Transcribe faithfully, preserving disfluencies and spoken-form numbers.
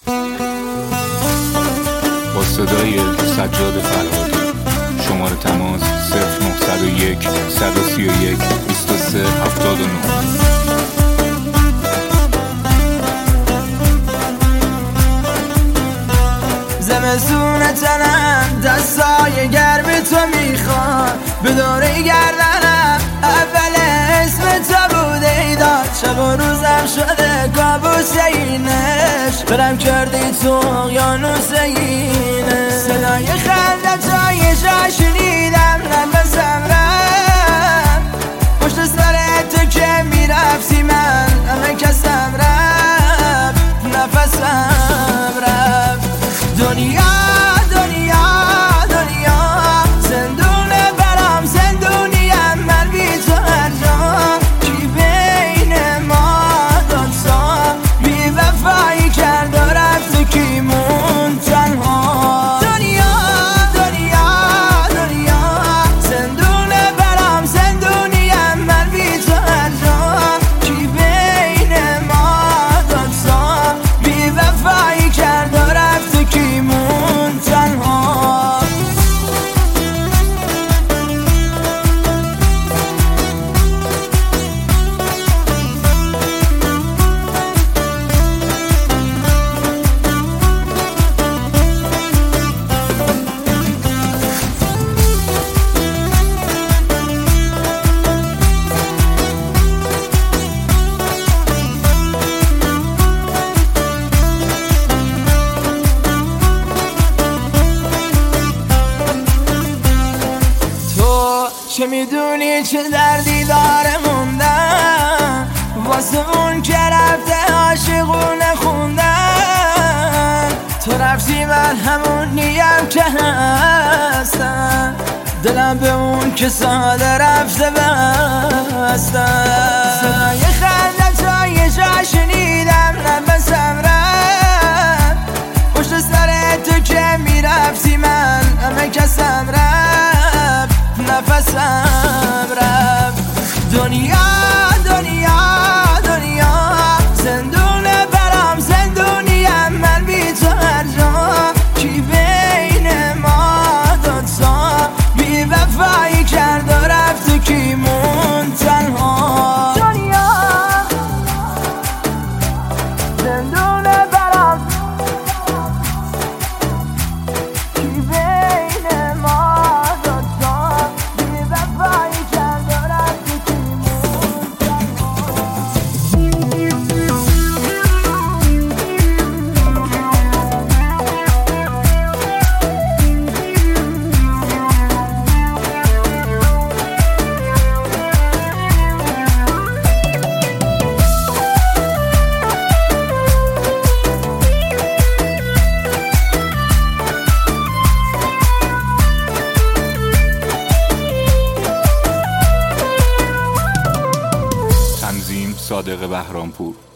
با صدای سجاد فرهادی. شماره تماس صفر نهصد و یک صد و سی و یک بیست و سه هفتاد و نه. زمستون تنم دستای گرم تو میخواد، به دوره گردنم اول اسم تو بوده ایداد. شب و روزم شده کابوس اینش، برم کردی تو اقیانوس اینش. صدای خنده تا یه جا شنیدم، نفسم رفت پشت سر تو که میرفتی، من همه کسم رفت نفسم رفت. دنیا دنیا دنیا زندونه برام زندونیم، من بی تو هر جا کی بین ما دوتا بی وفایی کرد و رفت و کی مون تنها. دنیا دنیا دنیا زندونه برام زندونیم، من بی تو هر جا کی بین ما دوتا بی وفایی کرد و رفت و کی مون تنها. چه میدونی چه دردی داره موندن واسه اون که رفته عاشقونه خوندن. تو رفتی من همون نیم که هستم، دلم به اون که ساده رفته بستم. صدای خنده تا یه جا شنیدم، نفسم رفت پشت سر تو که میرفتی، من همه کسم رفت نفسم رفت. دنیا دنیا دنیا زندونه برام زندونیم، من بی تو هر جا کی بین ما دوتا بی وفایی کرد و رفت و کی مون تنها. دنیا زندونه برام کی بین ما صادق بهرامپور.